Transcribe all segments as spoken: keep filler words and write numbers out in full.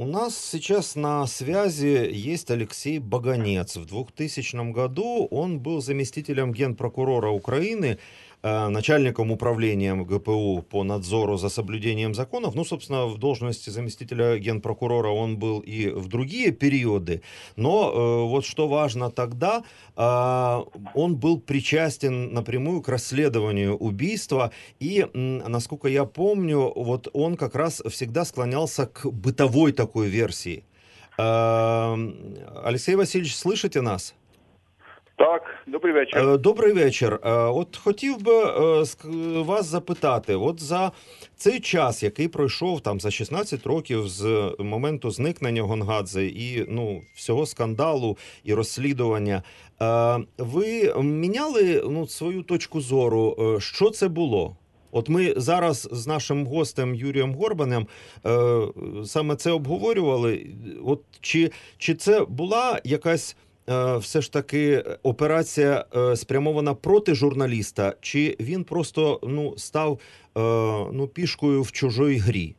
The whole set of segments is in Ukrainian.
нас сейчас на связи есть Алексей Баганец. В двухтысячном году он был заместителем генпрокурора Украины, э, начальником управлением ГПУ по надзору за соблюдением законов. Ну, собственно, в должности заместителя генпрокурора он был и в другие периоды. Но э, вот что важно тогда, э, он был причастен напрямую к расследованию убийства. И, м, насколько я помню, вот он как раз всегда склонялся к бытовой такой версии. Эм, Алексей Васильевич, слышите нас? Так, добрий вечір. Е, Добрий вечір. Е, От хотів би е, ск- вас запитати, от за цей час, який пройшов там за шістнадцять років з моменту зникнення Гонгадзе і ну всього скандалу і розслідування, е, ви міняли ну свою точку зору? Е, Що це було? От ми зараз з нашим гостем Юрієм Горбанем е, саме це обговорювали. От чи, чи це була якась е, все ж таки операція е, спрямована проти журналіста, чи він просто ну став е, ну пішкою в чужій грі?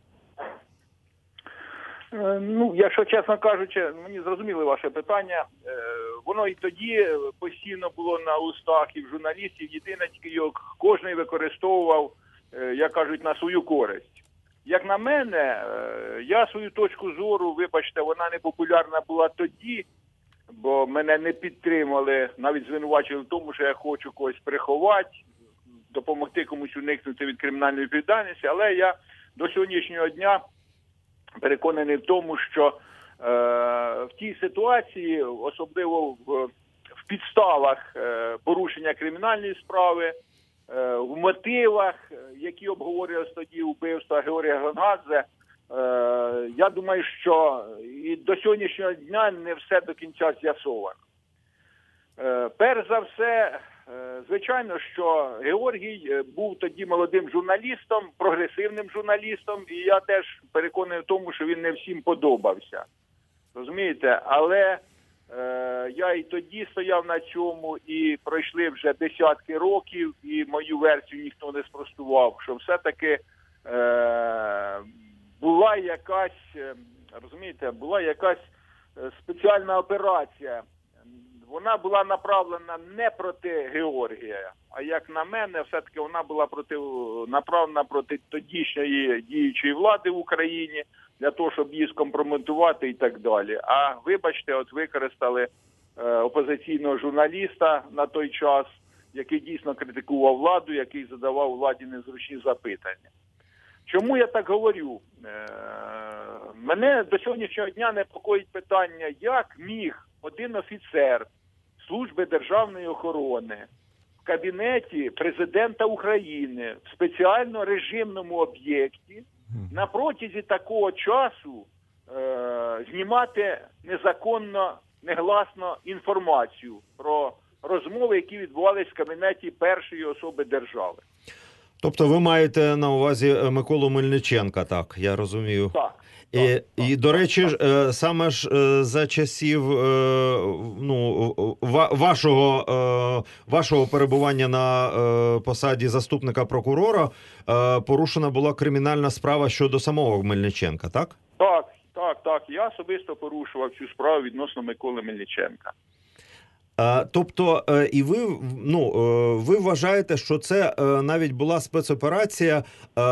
Е, Ну, якщо чесно кажучи, мені зрозуміли ваше питання. Е, Воно і тоді постійно було на устах і в журналістів. Єдине, тільки його кожен використовував, е, як кажуть, на свою користь. Як на мене, е, я свою точку зору, вибачте, вона не популярна була тоді, бо мене не підтримали, навіть звинувачили в тому, що я хочу когось приховати, допомогти комусь уникнути від кримінальної відповідальності, але я до сьогоднішнього дня переконаний в тому, що е, в тій ситуації, особливо в, в підставах е, порушення кримінальної справи, е, в мотивах, які обговорювалися тоді вбивства Георгія Гонгадзе, е, я думаю, що і до сьогоднішнього дня не все до кінця з'ясовано. Е, перш за все, звичайно, що Георгій був тоді молодим журналістом, прогресивним журналістом, і я теж переконаний в тому, що він не всім подобався. Розумієте? Але е, я і тоді стояв на цьому, і пройшли вже десятки років, і мою версію ніхто не спростував, що все-таки е, була якась, розумієте, була якась спеціальна операція. Вона була направлена не проти Георгія, а як на мене, все-таки вона була проти, направлена проти тодішньої діючої влади в Україні, для того, щоб її скомпрометувати і так далі. А вибачте, от використали е, опозиційного журналіста на той час, який дійсно критикував владу, який задавав владі незручні запитання. Чому я так говорю? Е, мене до сьогоднішнього дня непокоїть питання, як міг один офіцер Служби державної охорони в кабінеті президента України в спеціально режимному об'єкті на протязі такого часу е, знімати незаконно, негласно інформацію про розмови, які відбувалися в кабінеті першої особи держави. Тобто ви маєте на увазі Миколу Мельниченка, так, я розумію. Так. І, так, і так, до речі, так, ж, саме ж за часів ну, вашого, вашого перебування на посаді заступника прокурора порушена була кримінальна справа щодо самого Мельниченка, так? Так, так, так. Я особисто порушував цю справу відносно Миколи Мельниченка. Тобто, і ви, ну, ви вважаєте, що це навіть була спецоперація,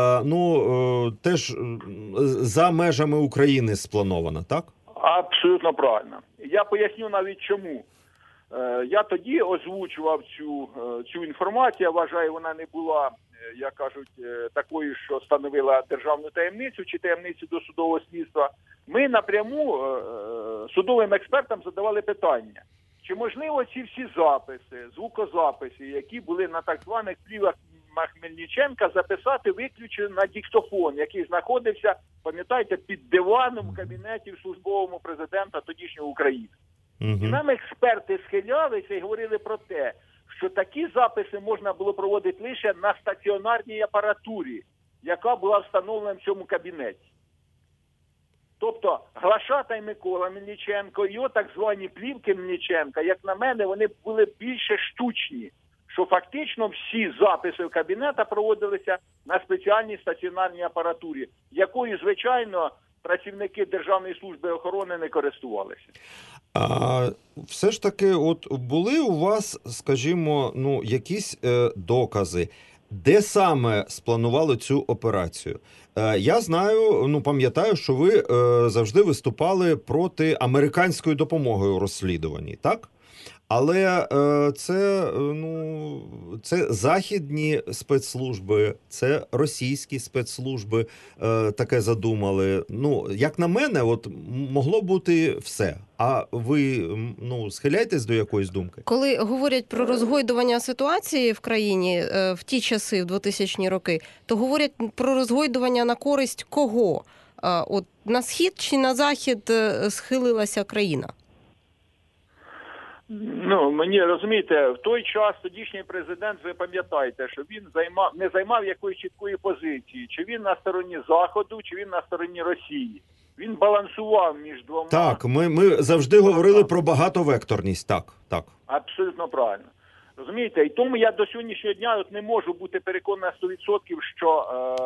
ну, теж за межами України спланована, так? Абсолютно правильно. Я поясню навіть чому. Я тоді озвучував цю, цю інформацію, я вважаю, вона не була, як кажуть, такою, що становила державну таємницю чи таємницю досудового слідства. Ми напряму судовим експертам задавали питання. Чи можливо ці всі записи, звукозаписи, які були на так званих плівах Мельниченка, записати виключно на диктофон, який знаходився, пам'ятаєте, під диваном в кабінеті в службовому президента тодішнього України. Угу. І нам експерти схилялися і говорили про те, що такі записи можна було проводити лише на стаціонарній апаратурі, яка була встановлена в цьому кабінеті. Тобто Глашатай Микола Мельниченко і його так звані плівки Мельниченка, як на мене, вони були більше штучні, що фактично всі записи в кабінета проводилися на спеціальній стаціонарній апаратурі, якою, звичайно, працівники Державної служби охорони не користувалися. А все ж таки, от були у вас, скажімо, ну, якісь е, докази, де саме спланували цю операцію? Е, я знаю, ну, пам'ятаю, що ви е, завжди виступали проти американської допомоги у розслідуванні, так? Але е, це, е, ну, це західні спецслужби, це російські спецслужби е, таке задумали. Ну, як на мене, от м- могло бути все. А ви м, ну, схиляєтесь до якоїсь думки? Коли говорять про розгойдування ситуації в країні е, в ті часи, в двотисячні роки, то говорять про розгойдування на користь кого? А, От на схід чи на захід е, схилилася країна? Ну, мені, розумієте, в той час тодішній президент, ви пам'ятаєте, що він займав, не займав якоїсь чіткої позиції, чи він на стороні Заходу, чи він на стороні Росії. Він балансував між двома. Так, ми, ми завжди говорили про багатовекторність, так, так. Абсолютно правильно. Розумієте, і тому я до сьогоднішнього дня от не можу бути переконаний на сто відсотків, що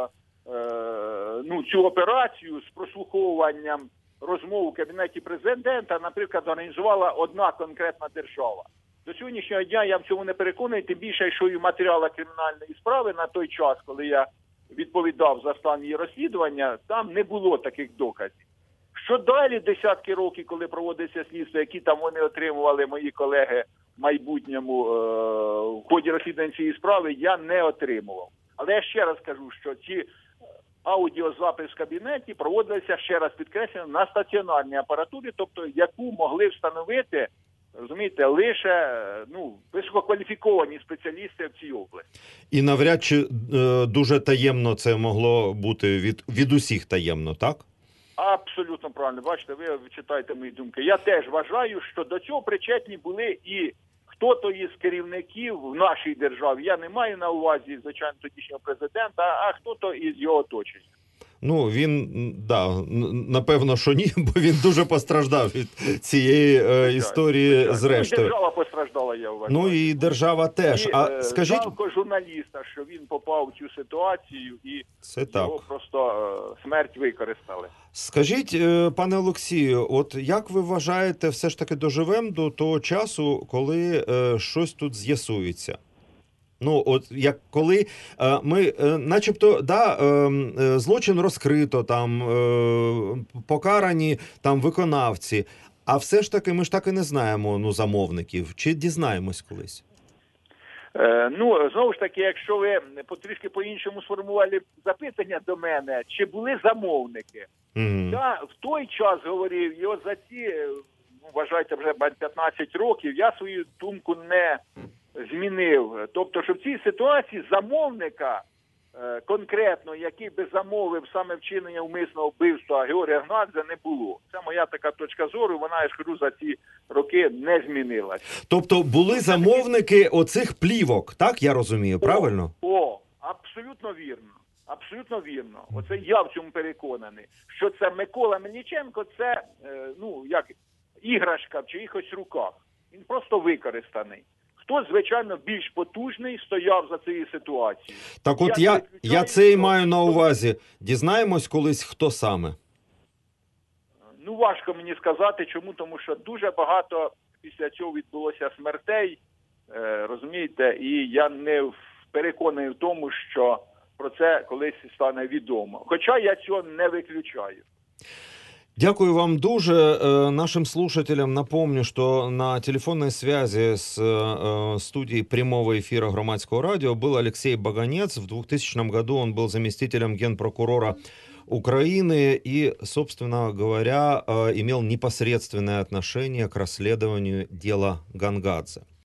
е, е, ну, цю операцію з прослуховуванням розмов у кабінеті президента, наприклад, організувала одна конкретна держава. До сьогоднішнього дня я в цьому не переконаний, тим більше, що і в матеріалах кримінальної справи на той час, коли я відповідав за стан її розслідування, там не було таких доказів. Що далі десятки років, коли проводиться слідство, які там вони отримували мої колеги в майбутньому е- в ході розслідування цієї справи, я не отримував. Але я ще раз кажу, що ці аудіозапис в кабінеті проводилися, ще раз підкреслюю, на стаціонарній апаратурі, тобто яку могли встановити, розумієте, лише ну, висококваліфіковані спеціалісти в цій області. І навряд чи е, дуже таємно це могло бути від, від усіх таємно, так? Абсолютно правильно. Бачите, ви читаєте мої думки. Я теж вважаю, що до цього причетні були і хто-то із керівників в нашій державі. Я не маю на увазі, звичайно, тодішнього президента, а хто-то із його оточення. Ну, він, да, н- напевно, що ні, бо він дуже постраждав від цієї е, історії Звичайно. зрештою. Ну, і держава постраждала, я вважаю. Ну і держава теж. І, А е, скажіть, жалко журналіста, що він попав в цю ситуацію і це так. його просто е, смерть використали. Скажіть, е, пане Олексію, от як ви вважаєте, все ж таки доживемо до того часу, коли е, щось тут з'ясується? Ну, от як коли е, ми, е, начебто, да, е, е, злочин розкрито, там е, покарані там виконавці, а все ж таки ми ж так і не знаємо, ну, замовників. Чи дізнаємось колись? Е, ну, знову ж таки, якщо ви потрішки по-іншому сформували запитання до мене, чи були замовники? Угу. Я в той час говорив, і от за ці, е, ну, вважайте, вже п'ятнадцять років, я свою думку не змінив. Тобто, що в цій ситуації замовника е, конкретно, який би замовив саме вчинення умисного вбивства Георгія Гнадзе, не було. Це моя така точка зору, вона, я ж кажу, за ці роки не змінилась. Тобто були замовники оцих плівок, так я розумію, правильно? О, о, абсолютно вірно. Абсолютно вірно. Оце я в цьому переконаний. Що це Микола Мельниченко, це, е, ну, як іграшка в чиїхось руках. Він просто використаний. Хтось, звичайно, більш потужний стояв за цією ситуацією. Так от Я я, не виключаю, я це і що- маю на увазі. Дізнаємось колись, хто саме. Ну, важко мені сказати, чому, тому що дуже багато після цього відбулося смертей, е, розумієте, і я не в- переконаний в тому, що про це колись стане відомо. Хоча я цього не виключаю. Дякую вам дуже. Э, Нашим слушателям напомню, что на телефонной связи с э, студией прямого эфира Громадского радио был Алексей Баганец. В двухтысячном году он был заместителем генпрокурора Украины и, собственно говоря, э, имел непосредственное отношение к расследованию дела Гангадзе.